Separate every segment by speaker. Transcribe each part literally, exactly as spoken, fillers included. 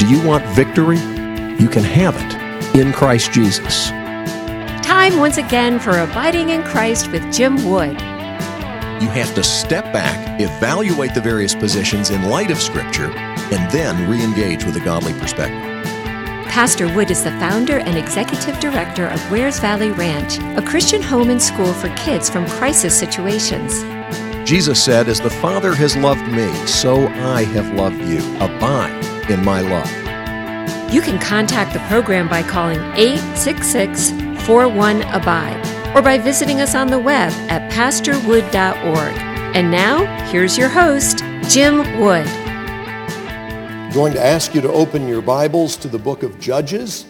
Speaker 1: Do you want victory? You can have it in Christ Jesus.
Speaker 2: Time once again for Abiding in Christ with Jim Wood.
Speaker 1: You have to step back, evaluate the various positions in light of Scripture, and then re-engage with a godly perspective.
Speaker 2: Pastor Wood is the founder and executive director of Wares Valley Ranch, a Christian home and school for kids from crisis situations.
Speaker 1: Jesus said, "As the Father has loved me, so I have loved you. Abide in my love."
Speaker 2: You can contact the program by calling eight six six, four one, ABIDE or by visiting us on the web at pastor wood dot org. And now, here's your host, Jim Wood.
Speaker 3: I'm going to ask you to open your Bibles to the book of Judges.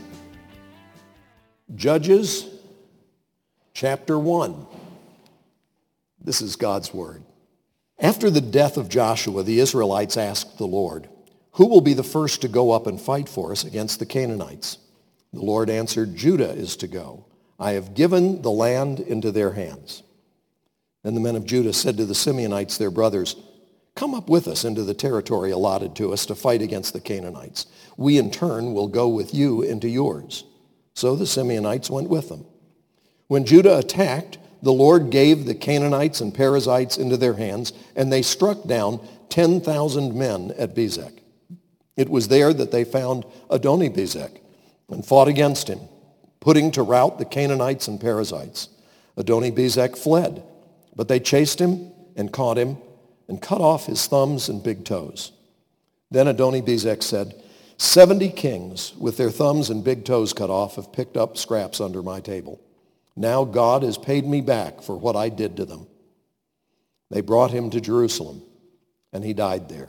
Speaker 3: Judges, chapter one. This is God's word. After the death of Joshua, the Israelites asked the Lord, "Who will be the first to go up and fight for us against the Canaanites?" The Lord answered, "Judah is to go. I have given the land into their hands." Then the men of Judah said to the Simeonites, their brothers, "Come up with us into the territory allotted to us to fight against the Canaanites. We in turn will go with you into yours." So the Simeonites went with them. When Judah attacked, the Lord gave the Canaanites and Perizzites into their hands, and they struck down ten thousand men at Bezek. It was there that they found Adoni-Bezek and fought against him, putting to rout the Canaanites and Perizzites. Adoni-Bezek fled, but they chased him and caught him and cut off his thumbs and big toes. Then Adoni-Bezek said, Seventy kings with their thumbs and big toes cut off have picked up scraps under my table. Now God has paid me back for what I did to them." They brought him to Jerusalem, and he died there.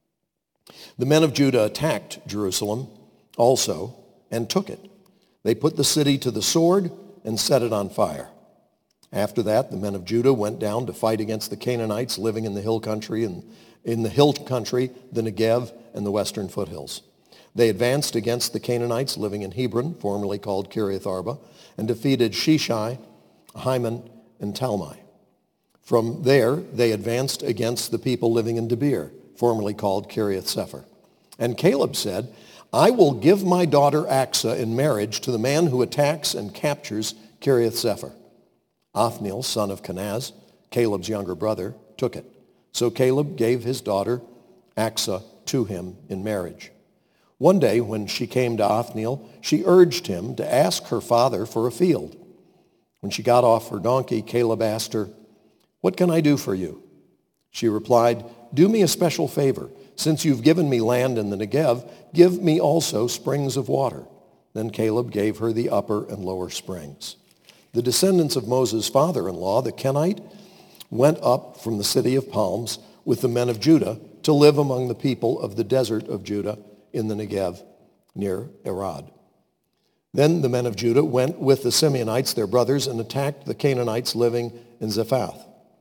Speaker 3: The men of Judah attacked Jerusalem also and took it. They put the city to the sword and set it on fire. After that, the men of Judah went down to fight against the Canaanites living in the hill country and in the hill country, the Negev, and the western foothills. They advanced against the Canaanites living in Hebron, formerly called Kiriath Arba, and defeated Sheshai, Hyman, and Talmai. From there, they advanced against the people living in Debir, formerly called Kiriath Sefer. And Caleb said, "I will give my daughter Achsah in marriage to the man who attacks and captures Kiriath Sefer." Othniel, son of Kenaz, Caleb's younger brother, took it. So Caleb gave his daughter Achsah to him in marriage. One day when she came to Othniel, she urged him to ask her father for a field. When she got off her donkey, Caleb asked her, "What can I do for you?" She replied, "Do me a special favor. Since you've given me land in the Negev, give me also springs of water." Then Caleb gave her the upper and lower springs. The descendants of Moses' father-in-law, the Kenite, went up from the city of palms with the men of Judah to live among the people of the desert of Judah in the Negev near Arad. Then the men of Judah went with the Simeonites, their brothers, and attacked the Canaanites living in Zephath.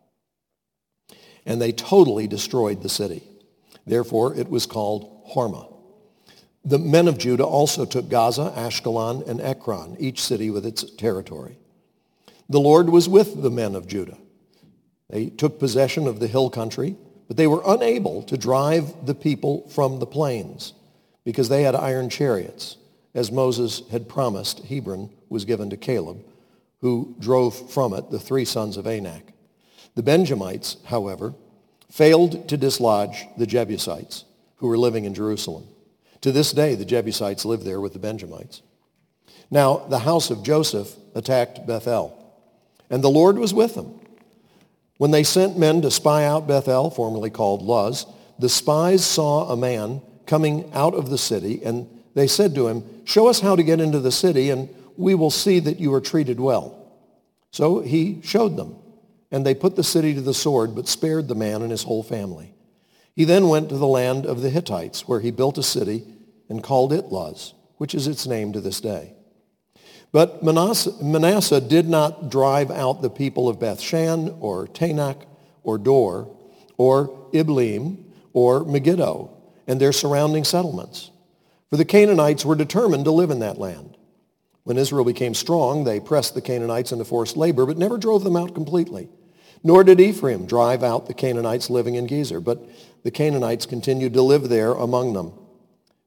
Speaker 3: And they totally destroyed the city. Therefore, it was called Hormah. The men of Judah also took Gaza, Ashkelon, and Ekron, each city with its territory. The Lord was with the men of Judah. They took possession of the hill country, but they were unable to drive the people from the plains because they had iron chariots, as Moses had promised. Hebron was given to Caleb, who drove from it the three sons of Anak. The Benjamites, however, failed to dislodge the Jebusites who were living in Jerusalem. To this day, the Jebusites live there with the Benjamites. Now, the house of Joseph attacked Bethel, and the Lord was with them. When they sent men to spy out Bethel, formerly called Luz, the spies saw a man coming out of the city, and they said to him, "Show us how to get into the city, and we will see that you are treated well." So he showed them, and they put the city to the sword, but spared the man and his whole family. He then went to the land of the Hittites, where he built a city and called it Luz, which is its name to this day. But Manasseh, Manasseh did not drive out the people of Bethshan or Tanakh or Dor or Ibleam or Megiddo and their surrounding settlements. For the Canaanites were determined to live in that land. When Israel became strong, they pressed the Canaanites into forced labor, but never drove them out completely. Nor did Ephraim drive out the Canaanites living in Gezer, but the Canaanites continued to live there among them.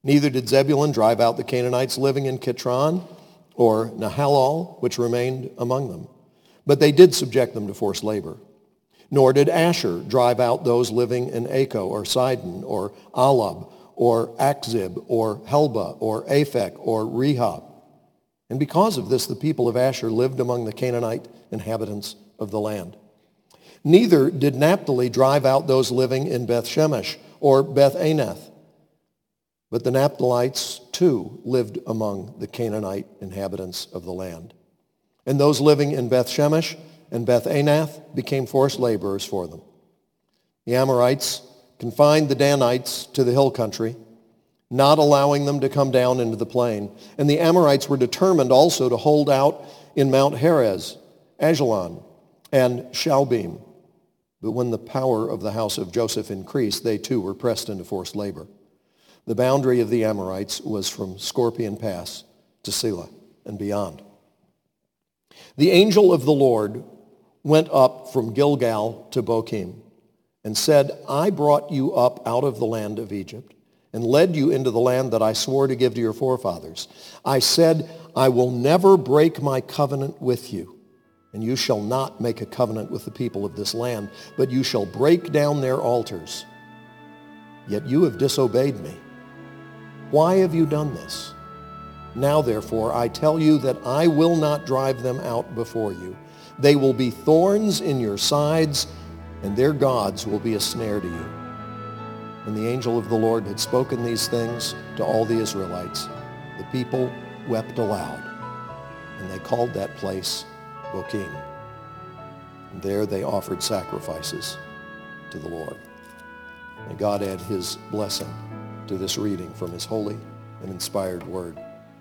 Speaker 3: Neither did Zebulun drive out the Canaanites living in Kitron or Nahalal, which remained among them. But they did subject them to forced labor. Nor did Asher drive out those living in Acco or Sidon or Alab or Akzib or Helba or Aphek or Rehob. And because of this, the people of Asher lived among the Canaanite inhabitants of the land. Neither did Naphtali drive out those living in Beth Shemesh or Beth Anath. But the Naphtalites, too, lived among the Canaanite inhabitants of the land. And those living in Beth Shemesh and Beth Anath became forced laborers for them. The Amorites confined the Danites to the hill country, not allowing them to come down into the plain. And the Amorites were determined also to hold out in Mount Heres, Ajalon, and Shalbim. But when the power of the house of Joseph increased, they too were pressed into forced labor. The boundary of the Amorites was from Scorpion Pass to Selah and beyond. The angel of the Lord went up from Gilgal to Bochim and said, I brought you up out of the land of Egypt and led you into the land that I swore to give to your forefathers. I said, I will never break my covenant with you, and you shall not make a covenant with the people of this land, but you shall break down their altars. Yet you have disobeyed me. Why have you done this? Now, therefore, I tell you that I will not drive them out before you. They will be thorns in your sides, and their gods will be a snare to you. When the angel of the Lord had spoken these things to all the Israelites, the people wept aloud, and they called that place Bochim. And there they offered sacrifices to the Lord. May God add his blessing to this reading from his holy and inspired word.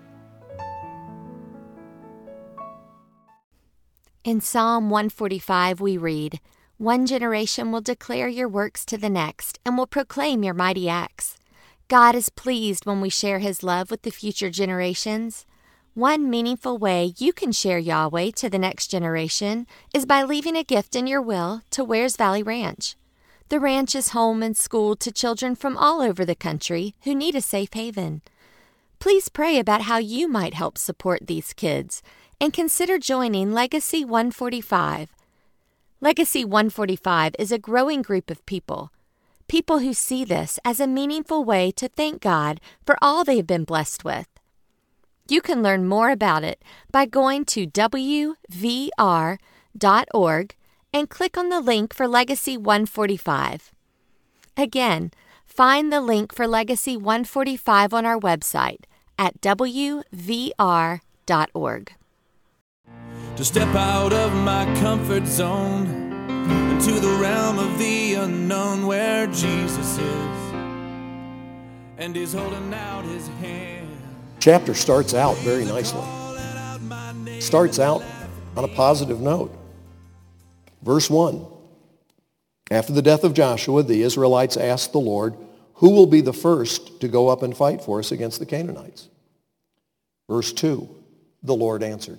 Speaker 4: In Psalm one forty-five we read, One generation will declare your works to the next and will proclaim your mighty acts. God is pleased when we share his love with the future generations. One meaningful way you can share Yahweh to the next generation is by leaving a gift in your will to Wares Valley Ranch. The ranch is home and school to children from all over the country who need a safe haven. Please pray about how you might help support these kids and consider joining Legacy one forty-five. Legacy one forty-five is a growing group of people, people who see this as a meaningful way to thank God for all they have been blessed with. You can learn more about it by going to w v r dot org and click on the link for Legacy one forty-five. Again, find the link for Legacy one forty-five on our website at w v r dot org.
Speaker 5: To step out of my comfort zone into the realm of the unknown where Jesus is and he's holding out his hand.
Speaker 3: Chapter starts out very nicely. Starts out on a positive note. Verse one. After the death of Joshua, the Israelites asked the Lord, who will be the first to go up and fight for us against the Canaanites? Verse two. The Lord answered.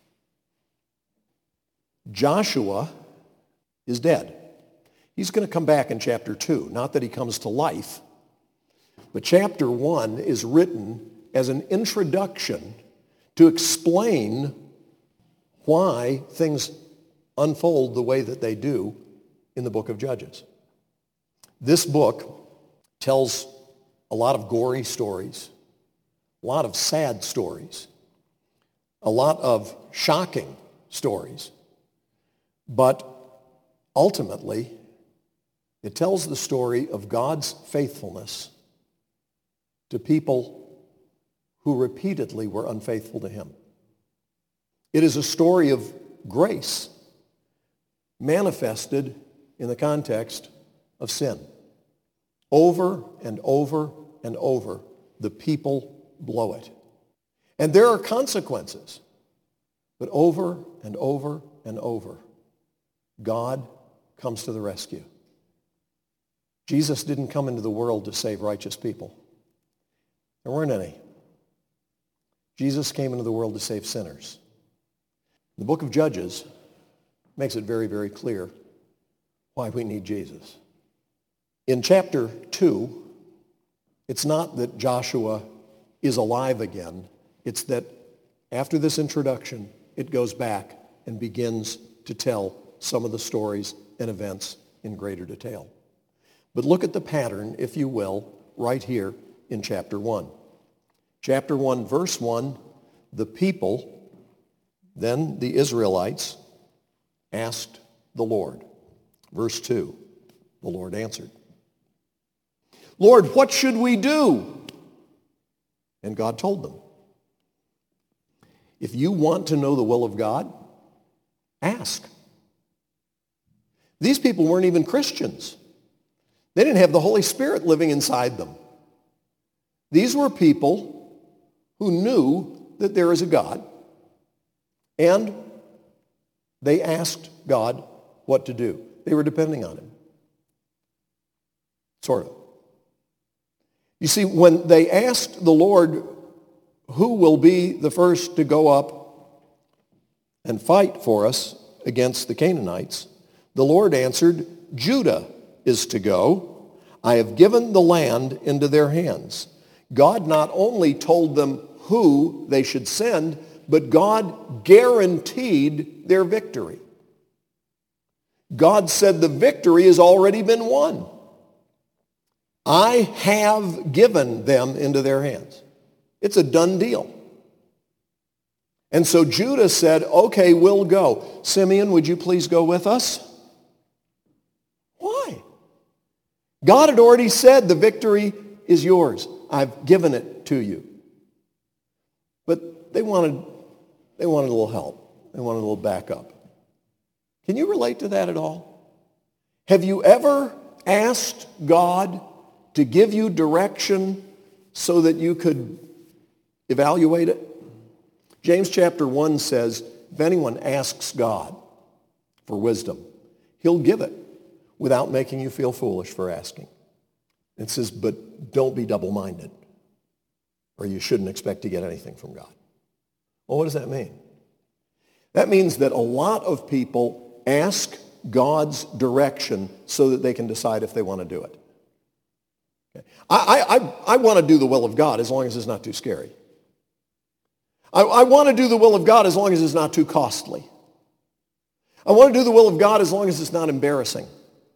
Speaker 3: Joshua is dead. He's going to come back in chapter two. Not that he comes to life, but chapter one is written as an introduction to explain why things unfold the way that they do in the book of Judges. This book tells a lot of gory stories, a lot of sad stories, a lot of shocking stories. But ultimately, it tells the story of God's faithfulness to people who repeatedly were unfaithful to him. It is a story of grace manifested in the context of sin. Over and over and over, the people blow it. And there are consequences. But over and over and over, God comes to the rescue. Jesus didn't come into the world to save righteous people. There weren't any. Jesus came into the world to save sinners. The book of Judges makes it very, very clear why we need Jesus. In chapter two, It's not that Joshua is alive again. It's that after this introduction, it goes back and begins to tell some of the stories and events in greater detail. But look at the pattern, if you will, right here in chapter one. Chapter one, verse one, the people, then the Israelites, asked the Lord. Verse two, the Lord answered, Lord, what should we do? And God told them, if you want to know the will of God, ask. These people weren't even Christians. They didn't have the Holy Spirit living inside them. These were people who knew that there is a God, and they asked God what to do. They were depending on him. Sort of. You see, when they asked the Lord, who will be the first to go up and fight for us against the Canaanites, the Lord answered, Judah is to go. I have given the land into their hands. God not only told them who they should send, but God guaranteed their victory. God said the victory has already been won. I have given them into their hands. It's a done deal. And so Judah said, okay, we'll go. Simeon, would you please go with us? Why? God had already said the victory is yours. I've given it to you. But they wanted, they wanted a little help. They wanted a little backup. Can you relate to that at all? Have you ever asked God to give you direction so that you could evaluate it? James chapter one says, if anyone asks God for wisdom, he'll give it without making you feel foolish for asking. It says, but don't be double-minded, or you shouldn't expect to get anything from God. Well, what does that mean? That means that a lot of people ask God's direction so that they can decide if they want to do it. Okay. I, I, I want to do the will of God as long as it's not too scary. I, I want to do the will of God as long as it's not too costly. I want to do the will of God as long as it's not embarrassing.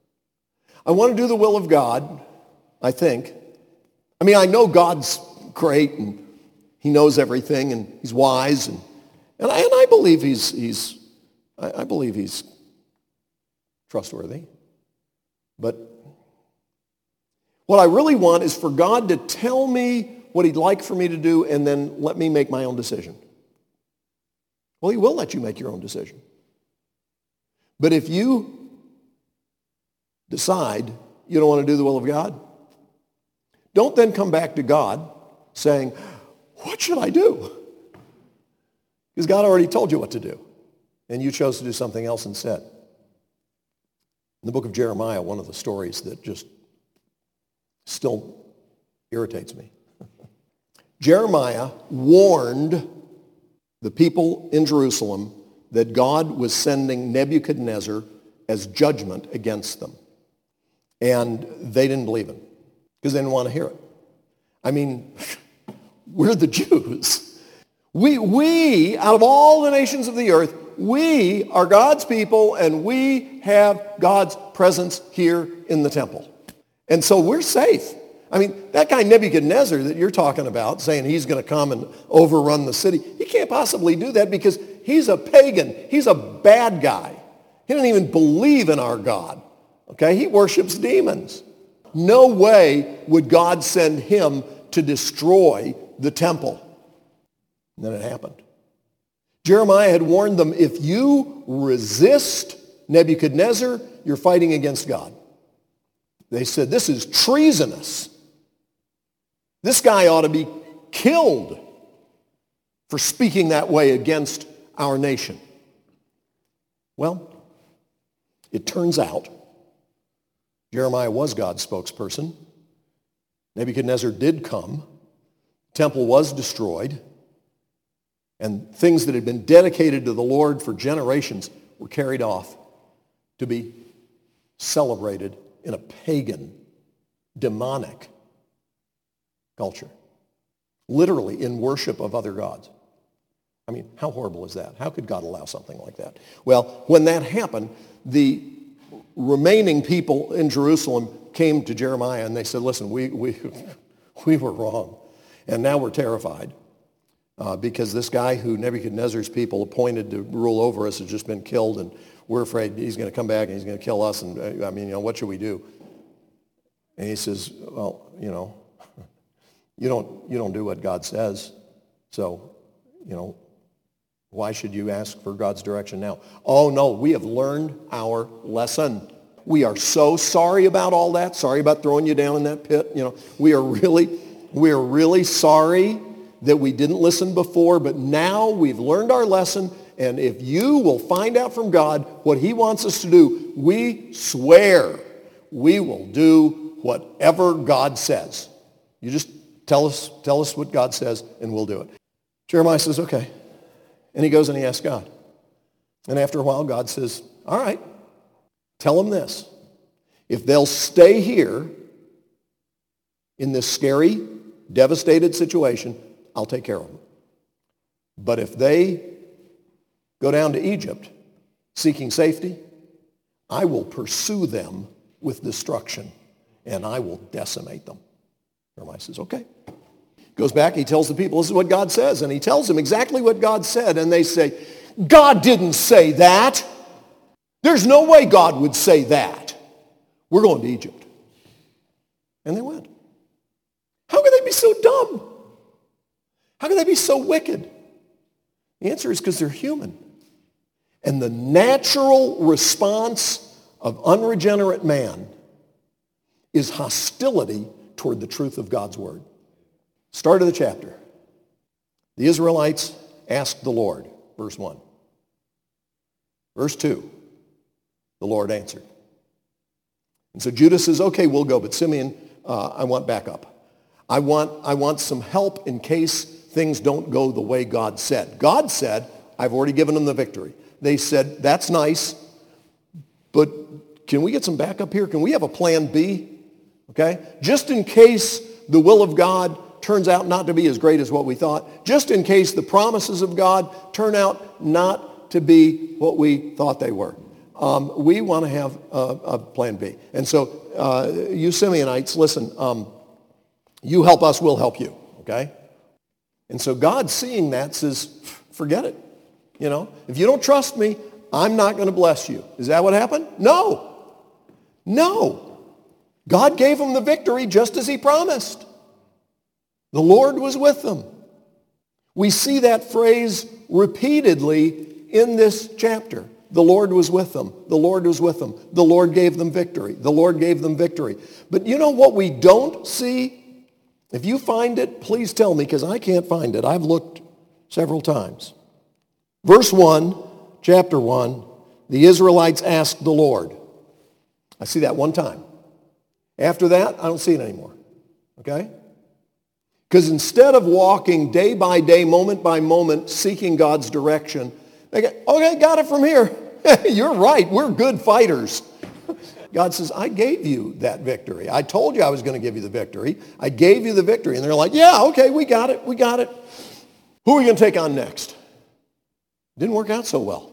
Speaker 3: I want to do the will of God, I think. I mean, I know God's great and he knows everything and he's wise and and I, and I believe he's he's I, I believe he's trustworthy. But what I really want is for God to tell me what he'd like for me to do and then let me make my own decision. Well, he will let you make your own decision. But if you decide you don't want to do the will of God, don't then come back to God saying, what should I do? Because God already told you what to do, and you chose to do something else instead. In the book of Jeremiah, one of the stories that just still irritates me. Jeremiah warned the people in Jerusalem that God was sending Nebuchadnezzar as judgment against them. And they didn't believe him because they didn't want to hear it. I mean, we're the Jews. We, we, out of all the nations of the earth, we are God's people and we have God's presence here in the temple. And so we're safe. I mean, that guy Nebuchadnezzar that you're talking about, saying he's going to come and overrun the city, he can't possibly do that because he's a pagan. He's a bad guy. He doesn't even believe in our God. Okay? He worships demons. No way would God send him to destroy the temple. And then it happened. Jeremiah had warned them, if you resist Nebuchadnezzar, you're fighting against God. They said, this is treasonous. This guy ought to be killed for speaking that way against our nation. Well, it turns out Jeremiah was God's spokesperson. Nebuchadnezzar did come. The temple was destroyed. And things that had been dedicated to the Lord for generations were carried off to be celebrated in a pagan, demonic culture. Literally in worship of other gods. I mean, how horrible is that? How could God allow something like that? Well, when that happened, the remaining people in Jerusalem came to Jeremiah and they said, listen, we, we, we were wrong. And now we're terrified uh, because this guy who Nebuchadnezzar's people appointed to rule over us has just been killed, and we're afraid he's going to come back and he's going to kill us. And I mean, you know, what should we do? And he says, well, you know, you don't, you don't do what God says. So, you know, why should you ask for God's direction now? Oh, no, we have learned our lesson. We are so sorry about all that. Sorry about throwing you down in that pit. You know, we are really, we are really sorry that we didn't listen before, but now we've learned our lesson, and if you will find out from God what he wants us to do, we swear we will do whatever God says. You just tell us, tell us what God says, and we'll do it. Jeremiah says, okay. And he goes and he asks God. And after a while, God says, all right, tell them this. If they'll stay here in this scary, devastated situation, I'll take care of them. But if they go down to Egypt seeking safety, I will pursue them with destruction, and I will decimate them. Jeremiah says, okay. Goes back, he tells the people, this is what God says, and he tells them exactly what God said, and they say, God didn't say that. There's no way God would say that. We're going to Egypt. And they went. How could they be so dumb? How could they be so wicked? The answer is because they're human. And the natural response of unregenerate man is hostility toward the truth of God's word. Start of the chapter. The Israelites asked the Lord, verse one. Verse two, the Lord answered. And so Judah says, okay, we'll go, but Simeon, uh, I want backup. I want, I want some help in case things don't go the way God said. God said, I've already given them the victory. They said, that's nice, but can we get some backup here? Can we have a plan B? Okay? Just in case the will of God turns out not to be as great as what we thought, just in case the promises of God turn out not to be what we thought they were. Um, we want to have a, a plan B. And so uh, you Simeonites, listen, um, you help us, we'll help you, okay? And so God, seeing that, says, forget it. You know, if you don't trust me, I'm not going to bless you. Is that what happened? No. No. God gave them the victory just as he promised. The Lord was with them. We see that phrase repeatedly in this chapter. The Lord was with them. The Lord was with them. The Lord gave them victory. The Lord gave them victory. But you know what we don't see? If you find it, please tell me, because I can't find it. I've looked several times. Verse one, chapter one, the Israelites asked the Lord. I see that one time. After that, I don't see it anymore. Okay? Because instead of walking day by day, moment by moment, seeking God's direction, they go, okay, got it from here. You're right. We're good fighters. God says, I gave you that victory. I told you I was going to give you the victory. I gave you the victory. And they're like, yeah, okay, we got it. We got it. Who are we going to take on next? Didn't work out so well.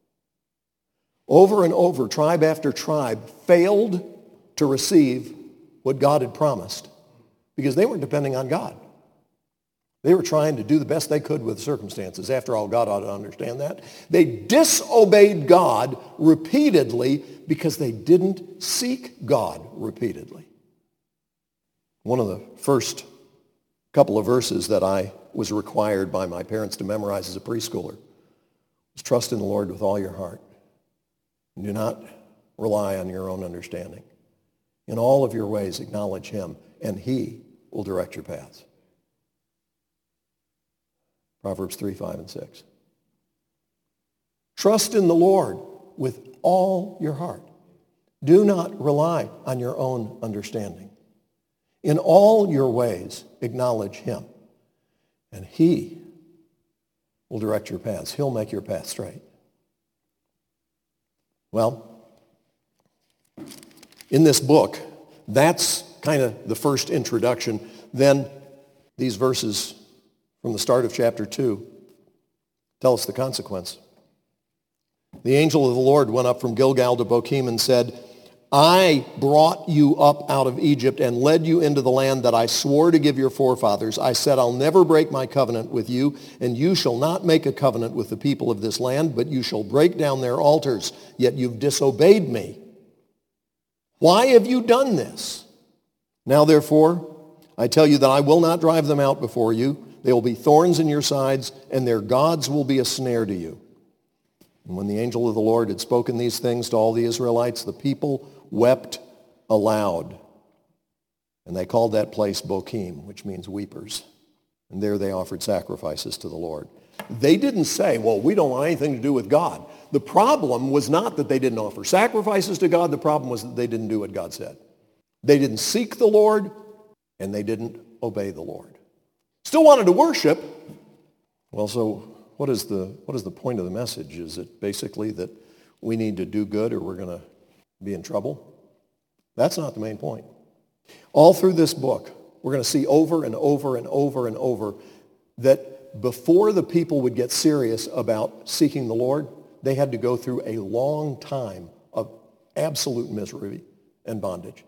Speaker 3: Over and over, tribe after tribe failed to receive what God had promised because they weren't depending on God. They were trying to do the best they could with circumstances. After all, God ought to understand that. They disobeyed God repeatedly because they didn't seek God repeatedly. One of the first couple of verses that I was required by my parents to memorize as a preschooler was trust in the Lord with all your heart. And do not rely on your own understanding. In all of your ways, acknowledge him, and he will direct your paths. Proverbs three, five, and six. Trust in the Lord with all your heart. Do not rely on your own understanding. In all your ways, acknowledge him, and he will direct your paths. He'll make your path straight. Well, in this book, that's kind of the first introduction. Then These verses from the start of chapter two tell us the consequence. The angel of the Lord went up from Gilgal to Bochim and said, I brought you up out of Egypt and led you into the land that I swore to give your forefathers. I said, I'll never break my covenant with you, and you shall not make a covenant with the people of this land, but you shall break down their altars. Yet you've disobeyed me. Why have you done this? Now, therefore, I tell you that I will not drive them out before you. They will be thorns in your sides, and their gods will be a snare to you. And when the angel of the Lord had spoken these things to all the Israelites, the people wept aloud. And they called that place Bochim, which means weepers. And there they offered sacrifices to the Lord. They didn't say, well, we don't want anything to do with God. The problem was not that they didn't offer sacrifices to God. The problem was that they didn't do what God said. They didn't seek the Lord, and they didn't obey the Lord. Still wanted to worship. Well, so what is the what is the point of the message? Is it basically that we need to do good or we're going to be in trouble? That's not the main point. All through this book, we're going to see over and over and over and over that before the people would get serious about seeking the Lord, they had to go through a long time of absolute misery and bondage.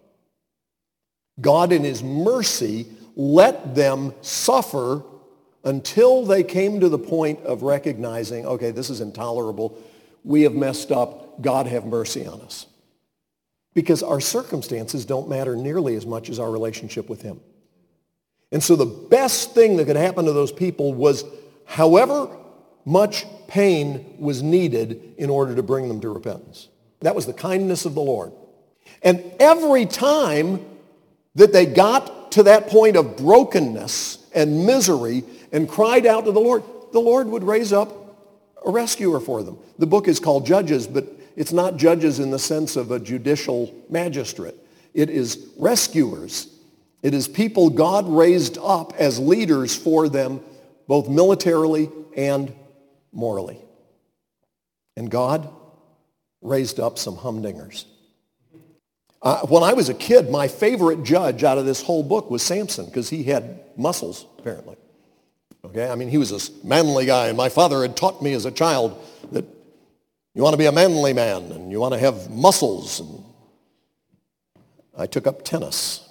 Speaker 3: God in his mercy let them suffer until they came to the point of recognizing, okay, this is intolerable. We have messed up. God have mercy on us. Because our circumstances don't matter nearly as much as our relationship with him. And so the best thing that could happen to those people was however much pain was needed in order to bring them to repentance. That was the kindness of the Lord. And every time that they got to that point of brokenness and misery and cried out to the Lord, the Lord would raise up a rescuer for them. The book is called Judges, but it's not judges in the sense of a judicial magistrate. It is rescuers. It is people God raised up as leaders for them, both militarily and morally. And God raised up some humdingers. Uh, when I was a kid, my favorite judge out of this whole book was Samson, because he had muscles, apparently. Okay, I mean, he was this manly guy, and my father had taught me as a child that you want to be a manly man, and you want to have muscles. And I took up tennis.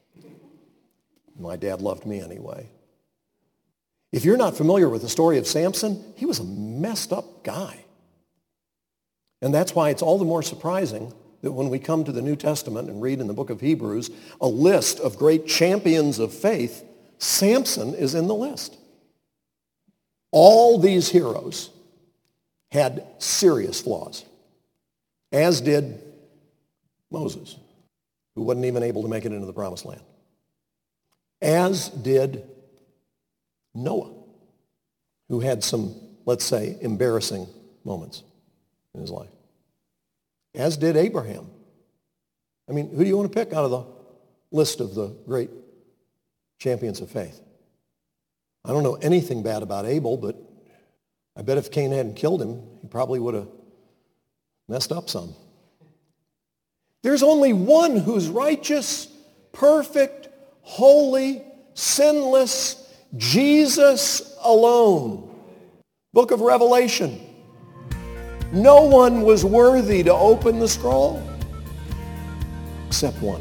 Speaker 3: My dad loved me anyway. If you're not familiar with the story of Samson, he was a messed up guy. And that's why it's all the more surprising that when we come to the New Testament and read in the book of Hebrews a list of great champions of faith, Samson is in the list. All these heroes had serious flaws, as did Moses, who wasn't even able to make it into the promised land, as did Noah, who had some, let's say, embarrassing moments in his life, as did Abraham. I mean, who do you want to pick out of the list of the great champions of faith? I don't know anything bad about Abel, but I bet if Cain hadn't killed him, he probably would have messed up some. There's only one who's righteous, perfect, holy, sinless, Jesus alone. Book of Revelation. No one was worthy to open the scroll except one.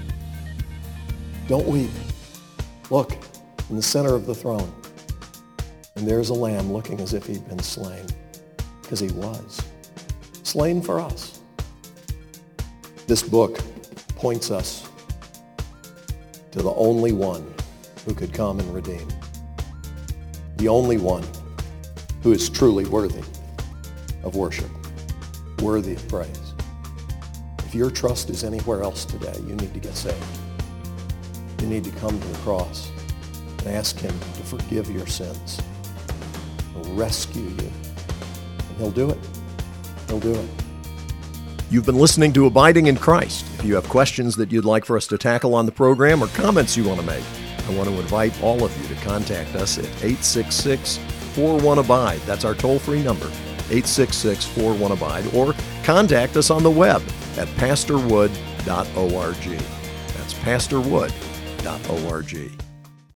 Speaker 3: Don't weep. Look in the center of the throne, and there's a lamb looking as if he'd been slain, because he was slain for us. This book points us to the only one who could come and redeem, the only one who is truly worthy of worship, worthy of praise. If your trust is anywhere else today, you need to get saved. You need to come to the cross and ask him to forgive your sins, to rescue you. And he'll do it. He'll do it.
Speaker 1: You've been listening to Abiding in Christ. If you have questions that you'd like for us to tackle on the program or comments you want to make, I want to invite all of you to contact us at eight six six, four one, abide. That's our toll-free number, eight six six, four one, abide. Or contact us on the web at pastor wood dot org. That's pastor wood dot org.